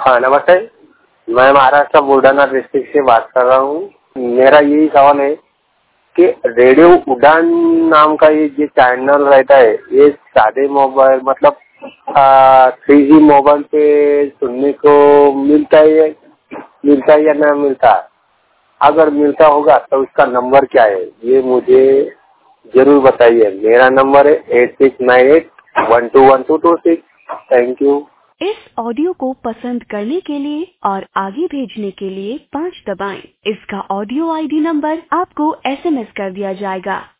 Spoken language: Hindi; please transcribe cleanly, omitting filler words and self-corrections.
हाँ नमस्ते, मैं महाराष्ट्र बुलढाना डिस्ट्रिक्ट से बात कर रहा हूँ। मेरा यही सवाल है कि रेडियो उड़ान नाम का ये चैनल रहता है, ये सादे मोबाइल मतलब 3G मोबाइल पे सुनने को मिलता है या ना मिलता? अगर मिलता होगा तो उसका नंबर क्या है, ये मुझे जरूर बताइए। मेरा नंबर है 8698121226। Thank you. इस ऑडियो को पसंद करने के लिए और आगे भेजने के लिए 5 दबाएं। इसका ऑडियो ID नंबर आपको SMS कर दिया जाएगा।